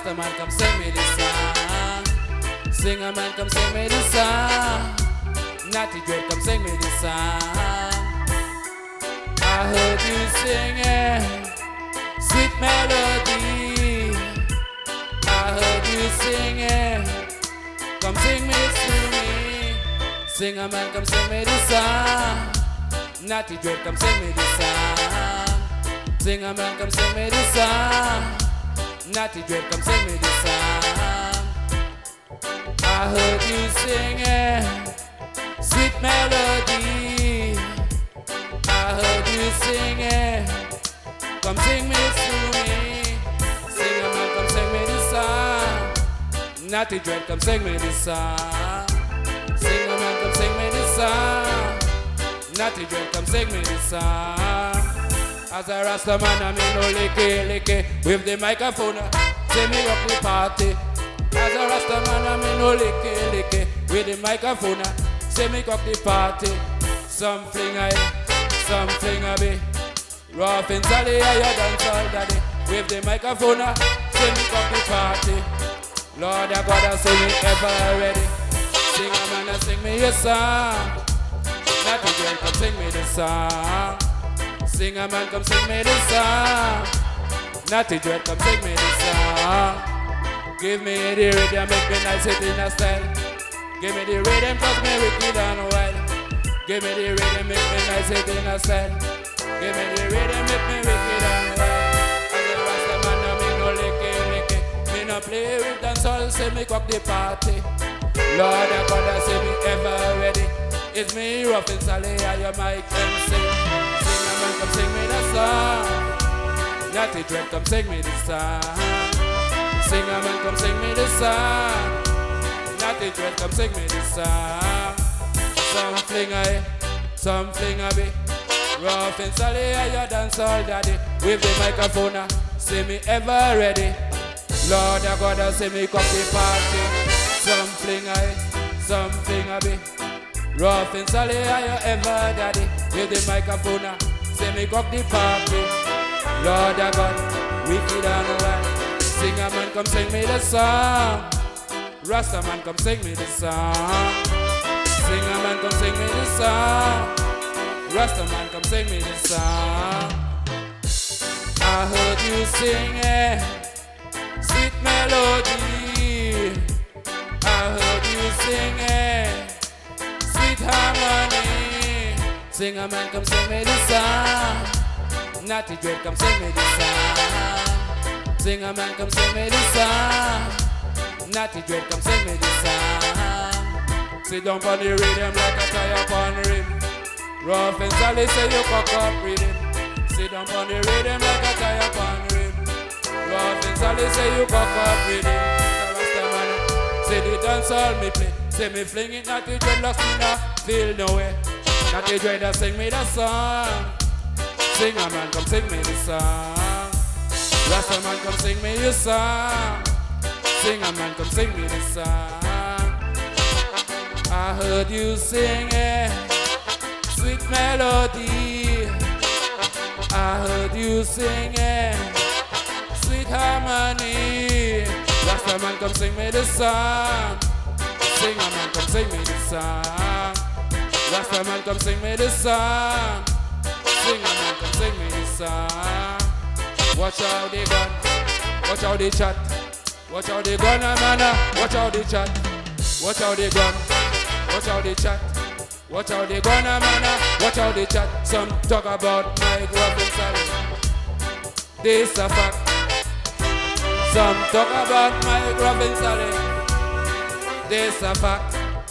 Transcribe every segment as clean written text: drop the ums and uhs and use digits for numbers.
Rasta man, come sing me this song. Singer man, come sing me this song. Natty Dread, come sing me this song. I heard you singing sweet melody. I heard you singing, come sing me to me. Singer man, come sing me this song. Natty Dread, come sing me this song. Singer man, come sing me this song. Natty Dread, come sing me this song. I heard you singing sweet melody. I heard you singing, come sing me to me. Singer man, come sing me this song. Natty Dread, come sing me this song. Singer man, come sing me this song. Natty Dread, come sing me this song. As a Rasta man, I mean no licky with the microphone, say me rock the party. As a Rasta man, I mean no licky with the microphone, say me rock the party. Some fling I be. Rough and Sally, I dance all daddy. With the microphone, say me rock the party. Lord, I gotta say me ever ready. Sing a man, sing me a song. Natty Dread, come sing me the song. Sing a man, come sing me this song. Natty Dread, come sing me this song. Give me the rhythm, make me nice it in a style. Give me the rhythm, cause me wicked and wild. Give me the rhythm, make me nice it in a style. Give me the rhythm, make me wicked and wild. As a Rasta man, I me no licky. Me no play with dancehall, say me cock the party. Lord, I gotta say me ever ready. It's me, Rough and Sally, I am my MC. Come sing me the song. Natty Dread, come sing me the song. Singer man, come sing me the song. Natty Dread, come sing me the song. Some fling I be. Rough and Sally, I dance all daddy. With the microphone, say me ever ready. Lord, I gotta say me come the party. Some fling I be. Rough and Sally, I ever daddy. With the microphone, say me cock the party. Lord of God, wicked and wild. Singer man, come sing me the song. Rasta man, come sing me the song. Singer man, come sing me the song. Rasta man, come sing me the song. I heard you singing sweet melody. I heard you singing sweet harmony. Singer man, come sing me the song. Natty Dread, come sing me the song. Singer man, come sing me the song. Natty Dread, come sing me the song. Sit down on the rhythm like a tire upon rim. Rough and Sally say you cock up rhythm. Sit down on the rhythm like a tire upon rim. Rough and Sally say you cock up rhythm. Say the dance all me play. Say me fling it, Natty Dread, lost me now, feel no way. Natty Dread, sing me the song. Singer man, come sing me the song. Rasta man, come sing me the song. Singer man, come sing me the song. I heard you singing sweet melody. I heard you singing sweet harmony. Rasta man, come sing me the song. Singer man, come sing me the song. Rasta man, come sing me the song. Singer man, come sing me the song. Watch how they gun, watch how they chat. Watch how they gun, man, watch how they chat. Watch how they gun, watch how they chat. Watch how they gun, man, watch how they chat. Some talk about Mike Rough and Sally. This a fact. Some talk about Mike Rough and Sally. This a fact.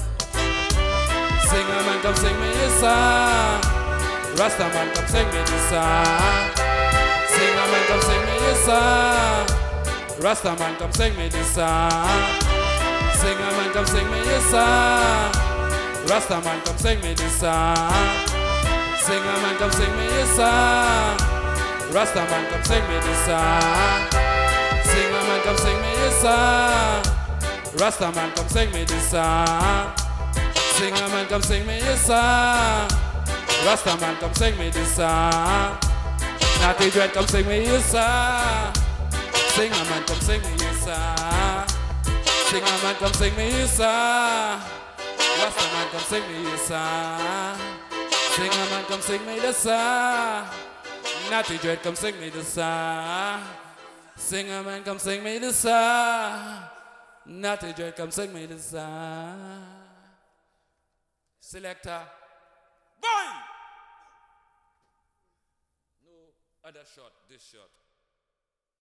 Singer man, come sing me a song. Rasta man, come sing me the song. Singer man, come sing me a song. Rasta man, come sing me the song. Singer man, come sing me a song. Rasta man, come sing me the song. Singer man, come sing me a song. Rasta man, come sing me the song. Singer man, come sing me a song. Rasta man, come sing me the song. Singer man, come sing me a song. Rasta man, come sing me this song. Natty Dread, come sing me a song. Singer man, come sing me a song. Singer man, come sing me a song. Rasta man, come sing me a song. Singer man, come sing me the song. Natty Dread, come sing me the song. Singer man, come sing me the song. Natty Dread, come sing me the song. Selector, boy! No other shot, this shot.